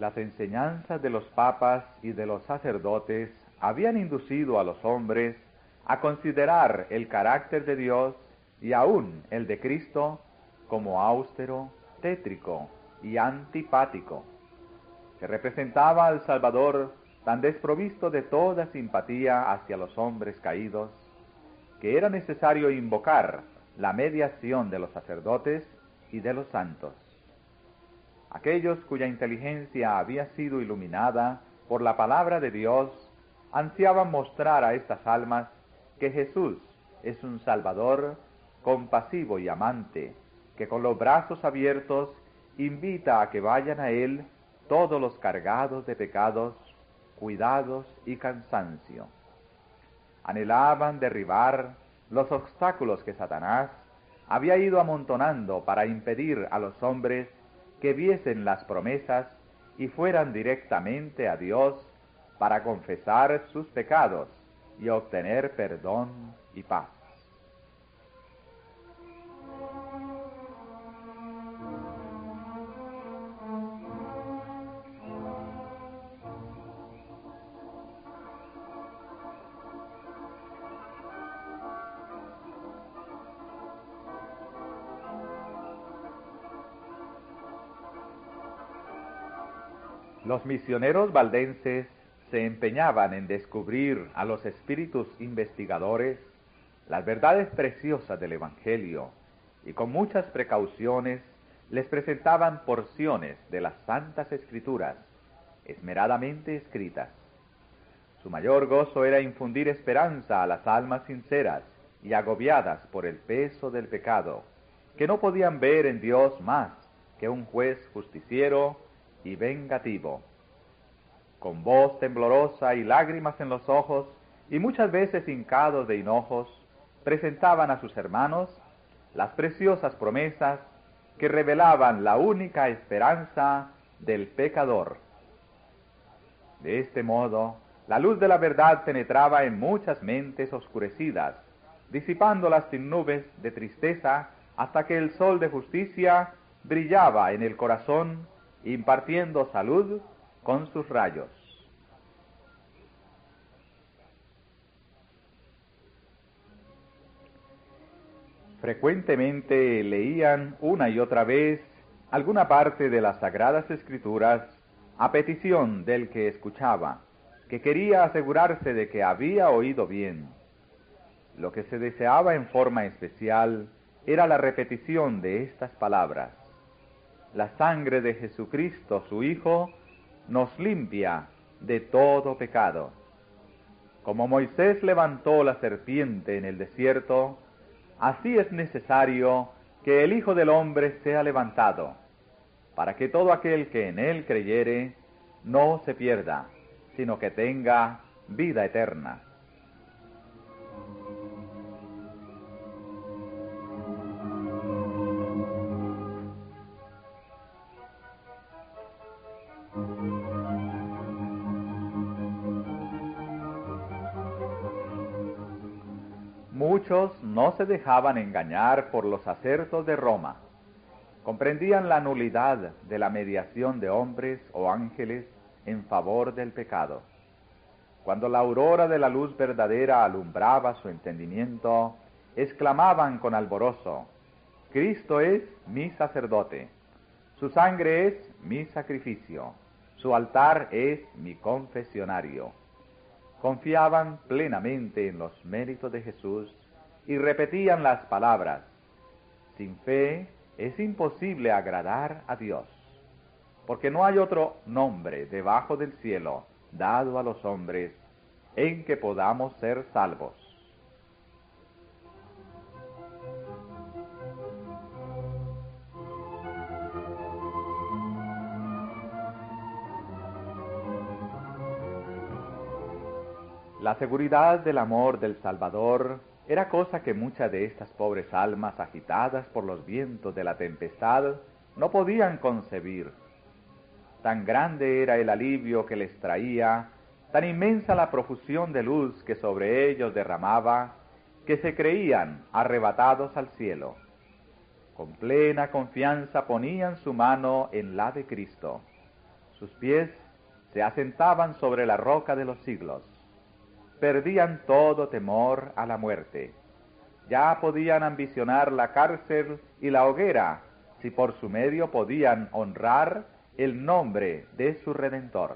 Las enseñanzas de los papas y de los sacerdotes habían inducido a los hombres a considerar el carácter de Dios y aún el de Cristo como austero, tétrico y antipático. Se representaba al Salvador tan desprovisto de toda simpatía hacia los hombres caídos, que era necesario invocar la mediación de los sacerdotes y de los santos. Aquellos cuya inteligencia había sido iluminada por la palabra de Dios ansiaban mostrar a estas almas que Jesús es un Salvador compasivo y amante, que con los brazos abiertos invita a que vayan a Él todos los cargados de pecados, cuidados y cansancio. Anhelaban derribar los obstáculos que Satanás había ido amontonando para impedir a los hombres que viesen las promesas y fueran directamente a Dios para confesar sus pecados y obtener perdón y paz. Los misioneros valdenses se empeñaban en descubrir a los espíritus investigadores las verdades preciosas del Evangelio y con muchas precauciones les presentaban porciones de las Santas Escrituras, esmeradamente escritas. Su mayor gozo era infundir esperanza a las almas sinceras y agobiadas por el peso del pecado, que no podían ver en Dios más que un juez justiciero y vengativo. Con voz temblorosa y lágrimas en los ojos, y muchas veces hincados de hinojos, presentaban a sus hermanos las preciosas promesas que revelaban la única esperanza del pecador. De este modo, la luz de la verdad penetraba en muchas mentes oscurecidas, disipándolas sin nubes de tristeza hasta que el sol de justicia brillaba en el corazón, impartiendo salud con sus rayos. Frecuentemente leían una y otra vez alguna parte de las Sagradas Escrituras a petición del que escuchaba, que quería asegurarse de que había oído bien. Lo que se deseaba en forma especial era la repetición de estas palabras: la sangre de Jesucristo, su Hijo, nos limpia de todo pecado. Como Moisés levantó la serpiente en el desierto, así es necesario que el Hijo del Hombre sea levantado, para que todo aquel que en él creyere no se pierda, sino que tenga vida eterna. Muchos no se dejaban engañar por los acertos de Roma. Comprendían la nulidad de la mediación de hombres o ángeles en favor del pecado. Cuando la aurora de la luz verdadera alumbraba su entendimiento, exclamaban con alborozo: Cristo es mi sacerdote, su sangre es mi sacrificio, su altar es mi confesionario. Confiaban plenamente en los méritos de Jesús y repetían las palabras: sin fe es imposible agradar a Dios, porque no hay otro nombre debajo del cielo dado a los hombres en que podamos ser salvos. La seguridad del amor del Salvador era cosa que muchas de estas pobres almas agitadas por los vientos de la tempestad no podían concebir. Tan grande era el alivio que les traía, tan inmensa la profusión de luz que sobre ellos derramaba, que se creían arrebatados al cielo. Con plena confianza ponían su mano en la de Cristo. Sus pies se asentaban sobre la roca de los siglos. Perdían todo temor a la muerte. Ya podían ambicionar la cárcel y la hoguera, si por su medio podían honrar el nombre de su Redentor.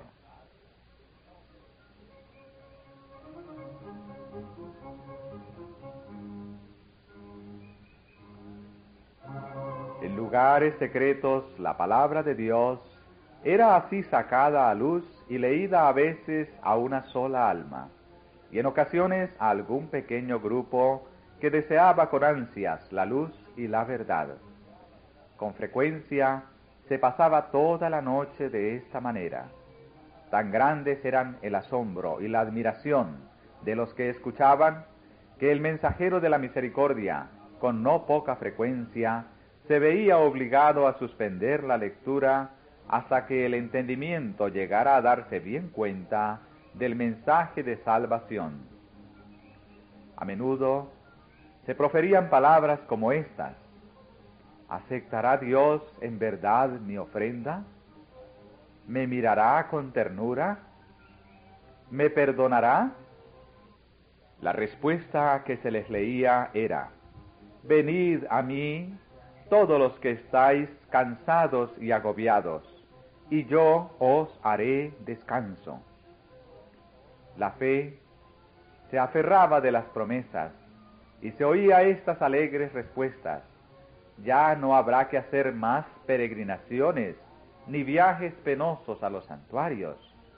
En lugares secretos, la palabra de Dios era así sacada a luz y leída a veces a una sola alma, y en ocasiones a algún pequeño grupo que deseaba con ansias la luz y la verdad. Con frecuencia se pasaba toda la noche de esta manera. Tan grandes eran el asombro y la admiración de los que escuchaban, que el mensajero de la misericordia, con no poca frecuencia, se veía obligado a suspender la lectura hasta que el entendimiento llegara a darse bien cuenta del mensaje de salvación. A menudo se proferían palabras como estas: ¿aceptará Dios en verdad mi ofrenda? ¿Me mirará con ternura? ¿Me perdonará? La respuesta que se les leía era: venid a mí todos los que estáis cansados y agobiados, y yo os haré descanso. La fe se aferraba de las promesas y se oía estas alegres respuestas: ya no habrá que hacer más peregrinaciones ni viajes penosos a los santuarios.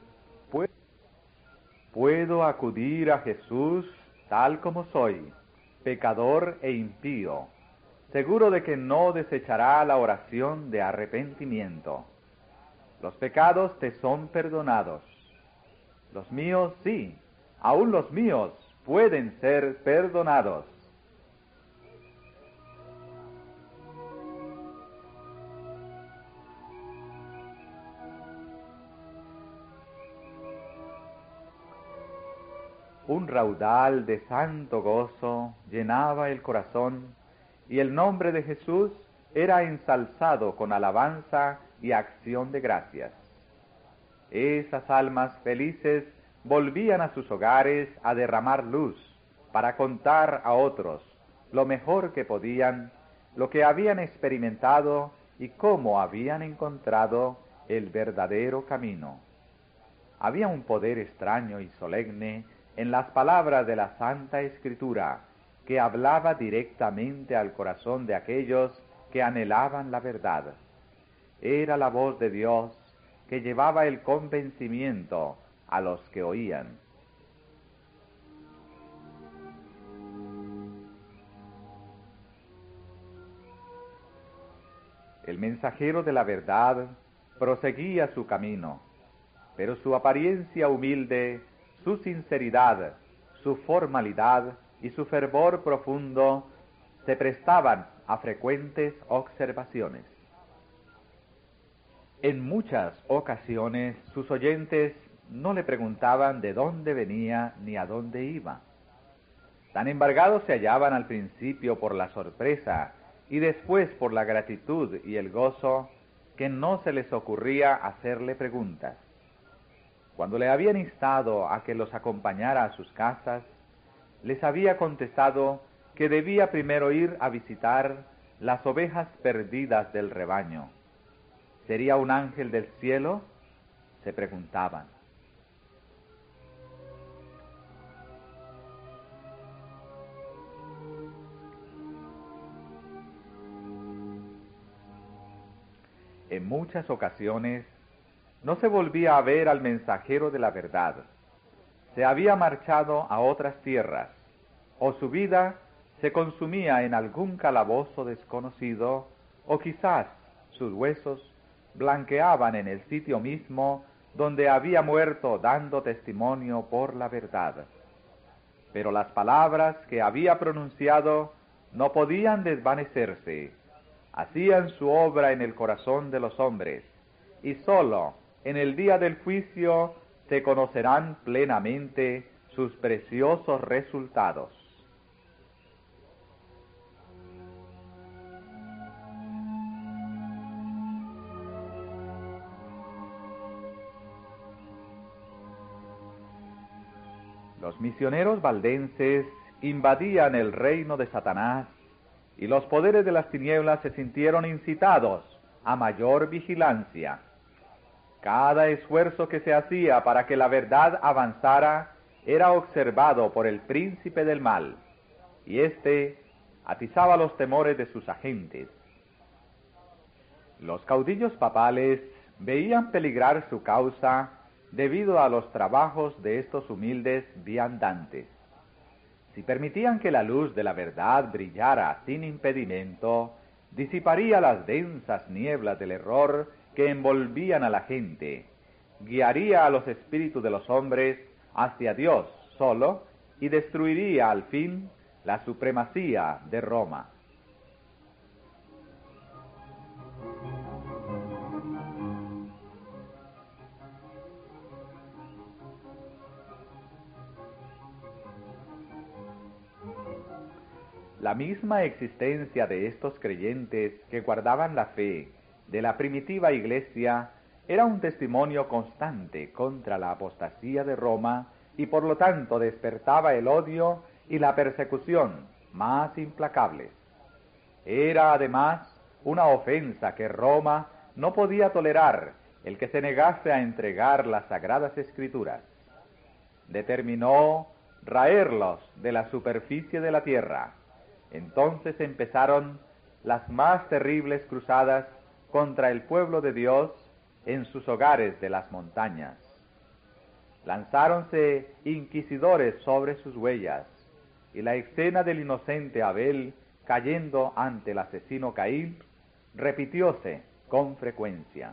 Puedo acudir a Jesús tal como soy, pecador e impío, seguro de que no desechará la oración de arrepentimiento. Los pecados te son perdonados. Los míos sí, aún los míos pueden ser perdonados. Un raudal de santo gozo llenaba el corazón, y el nombre de Jesús era ensalzado con alabanza y acción de gracias. Esas almas felices volvían a sus hogares a derramar luz, para contar a otros lo mejor que podían, lo que habían experimentado y cómo habían encontrado el verdadero camino. Había un poder extraño y solemne en las palabras de la Santa Escritura, que hablaba directamente al corazón de aquellos que anhelaban la verdad. Era la voz de Dios que llevaba el convencimiento a los que oían. El mensajero de la verdad proseguía su camino, pero su apariencia humilde, su sinceridad, su formalidad y su fervor profundo se prestaban a frecuentes observaciones. En muchas ocasiones sus oyentes no le preguntaban de dónde venía ni a dónde iba. Tan embargados se hallaban al principio por la sorpresa y después por la gratitud y el gozo, que no se les ocurría hacerle preguntas. Cuando le habían instado a que los acompañara a sus casas, les había contestado que debía primero ir a visitar las ovejas perdidas del rebaño. ¿Sería un ángel del cielo?, se preguntaban. En muchas ocasiones no se volvía a ver al mensajero de la verdad. Se había marchado a otras tierras, o su vida se consumía en algún calabozo desconocido, o quizás sus huesos blanqueaban en el sitio mismo donde había muerto dando testimonio por la verdad. Pero las palabras que había pronunciado no podían desvanecerse, hacían su obra en el corazón de los hombres, y sólo en el día del juicio se conocerán plenamente sus preciosos resultados. Los misioneros valdenses invadían el reino de Satanás y los poderes de las tinieblas se sintieron incitados a mayor vigilancia. Cada esfuerzo que se hacía para que la verdad avanzara era observado por el príncipe del mal, y éste atizaba los temores de sus agentes. Los caudillos papales veían peligrar su causa debido a los trabajos de estos humildes viandantes. Si permitían que la luz de la verdad brillara sin impedimento, disiparía las densas nieblas del error que envolvían a la gente, guiaría a los espíritus de los hombres hacia Dios solo y destruiría al fin la supremacía de Roma. La misma existencia de estos creyentes que guardaban la fe de la primitiva iglesia era un testimonio constante contra la apostasía de Roma y por lo tanto despertaba el odio y la persecución más implacables. Era además una ofensa que Roma no podía tolerar el que se negase a entregar las sagradas escrituras. Determinó raerlos de la superficie de la tierra. Entonces empezaron las más terribles cruzadas contra el pueblo de Dios en sus hogares de las montañas. Lanzáronse inquisidores sobre sus huellas, y la escena del inocente Abel cayendo ante el asesino Caín repitióse con frecuencia.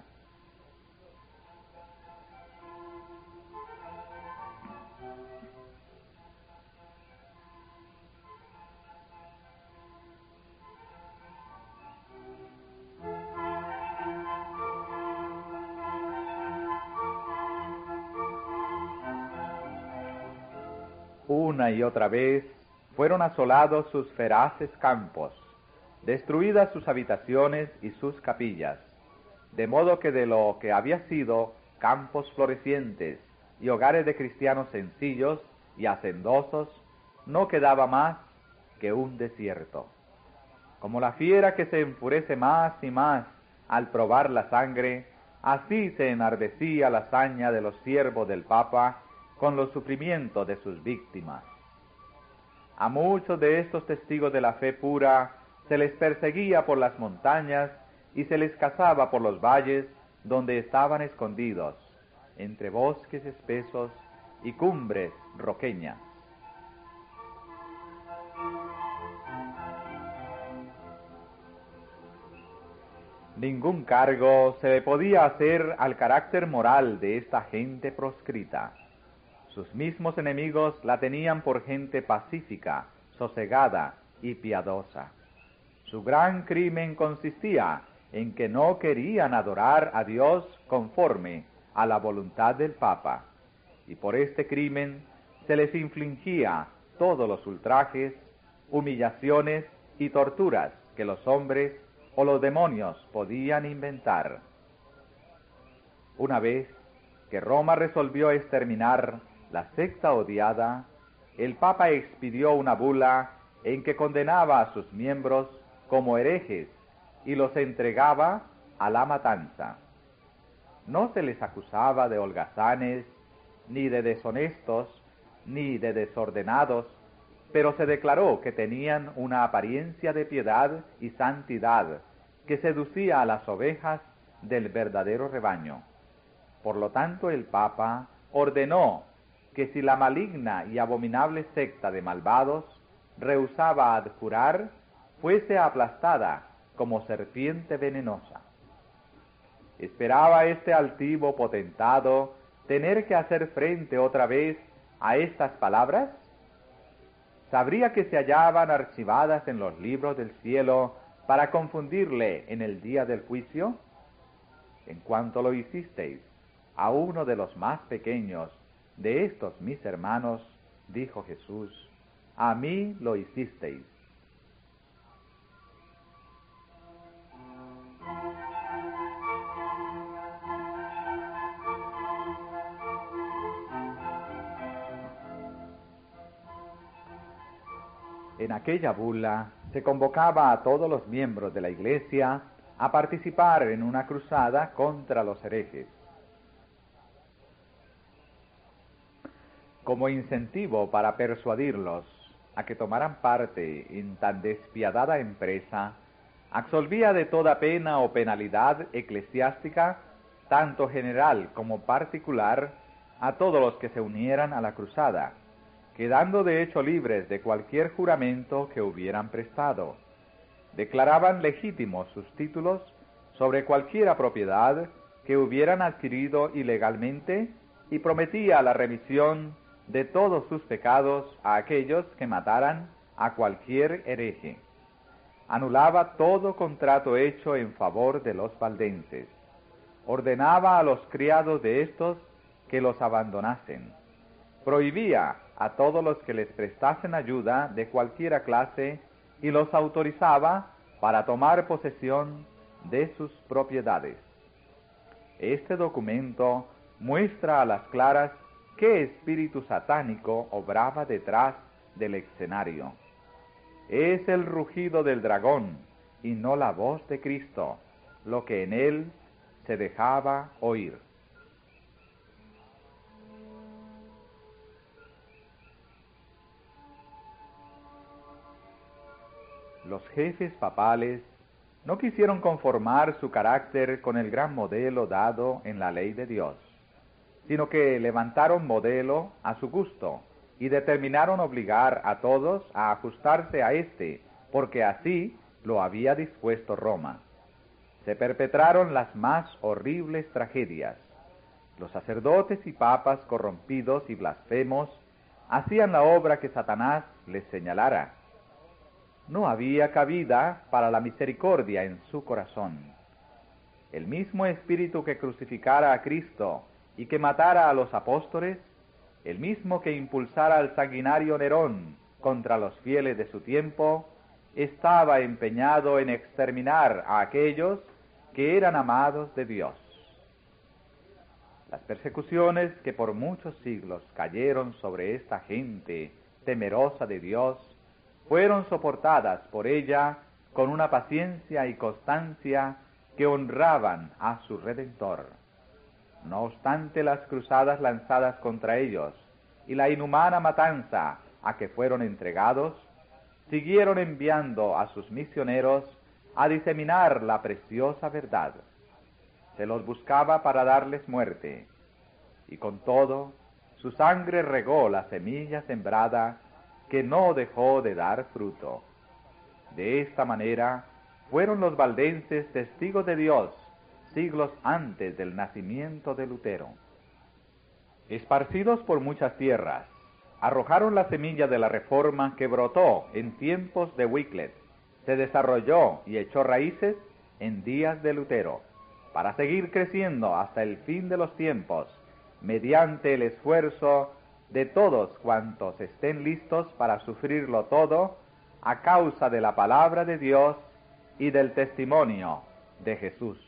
Una y otra vez fueron asolados sus feraces campos, destruidas sus habitaciones y sus capillas, de modo que de lo que había sido campos florecientes y hogares de cristianos sencillos y hacendosos, no quedaba más que un desierto. Como la fiera que se enfurece más y más al probar la sangre, así se enardecía la saña de los siervos del Papa con los sufrimientos de sus víctimas. A muchos de estos testigos de la fe pura se les perseguía por las montañas y se les cazaba por los valles donde estaban escondidos, entre bosques espesos y cumbres roqueñas. Ningún cargo se le podía hacer al carácter moral de esta gente proscrita. Sus mismos enemigos la tenían por gente pacífica, sosegada y piadosa. Su gran crimen consistía en que no querían adorar a Dios conforme a la voluntad del Papa, y por este crimen se les infligía todos los ultrajes, humillaciones y torturas que los hombres o los demonios podían inventar. Una vez que Roma resolvió exterminar la secta odiada, el Papa expidió una bula en que condenaba a sus miembros como herejes y los entregaba a la matanza. No se les acusaba de holgazanes, ni de deshonestos, ni de desordenados, pero se declaró que tenían una apariencia de piedad y santidad que seducía a las ovejas del verdadero rebaño. Por lo tanto, el Papa ordenó que si la maligna y abominable secta de malvados rehusaba adjurar, fuese aplastada como serpiente venenosa. ¿Esperaba este altivo potentado tener que hacer frente otra vez a estas palabras? ¿Sabría que se hallaban archivadas en los libros del cielo para confundirle en el día del juicio? En cuanto lo hicisteis a uno de los más pequeños de estos mis hermanos, dijo Jesús, a mí lo hicisteis. En aquella bula se convocaba a todos los miembros de la Iglesia a participar en una cruzada contra los herejes. Como incentivo para persuadirlos a que tomaran parte en tan despiadada empresa, absolvía de toda pena o penalidad eclesiástica, tanto general como particular, a todos los que se unieran a la cruzada, quedando de hecho libres de cualquier juramento que hubieran prestado. Declaraban legítimos sus títulos sobre cualquiera propiedad que hubieran adquirido ilegalmente y prometía la remisión de todos sus pecados a aquellos que mataran a cualquier hereje. Anulaba todo contrato hecho en favor de los valdenses. Ordenaba a los criados de estos que los abandonasen. Prohibía a todos los que les prestasen ayuda de cualquiera clase y los autorizaba para tomar posesión de sus propiedades. Este documento muestra a las claras qué espíritu satánico obraba detrás del escenario. Es el rugido del dragón y no la voz de Cristo lo que en él se dejaba oír. Los jefes papales no quisieron conformar su carácter con el gran modelo dado en la ley de Dios, sino que levantaron modelo a su gusto y determinaron obligar a todos a ajustarse a éste, porque así lo había dispuesto Roma. Se perpetraron las más horribles tragedias. Los sacerdotes y papas corrompidos y blasfemos hacían la obra que Satanás les señalara. No había cabida para la misericordia en su corazón. El mismo espíritu que crucificara a Cristo y que matara a los apóstoles, el mismo que impulsara al sanguinario Nerón contra los fieles de su tiempo, estaba empeñado en exterminar a aquellos que eran amados de Dios. Las persecuciones que por muchos siglos cayeron sobre esta gente temerosa de Dios fueron soportadas por ella con una paciencia y constancia que honraban a su Redentor. No obstante las cruzadas lanzadas contra ellos y la inhumana matanza a que fueron entregados, siguieron enviando a sus misioneros a diseminar la preciosa verdad. Se los buscaba para darles muerte, y con todo, su sangre regó la semilla sembrada que no dejó de dar fruto. De esta manera, fueron los valdenses testigos de Dios siglos antes del nacimiento de Lutero. Esparcidos por muchas tierras, arrojaron la semilla de la Reforma que brotó en tiempos de Wycliffe, se desarrolló y echó raíces en días de Lutero, para seguir creciendo hasta el fin de los tiempos, mediante el esfuerzo de todos cuantos estén listos para sufrirlo todo, a causa de la palabra de Dios y del testimonio de Jesús.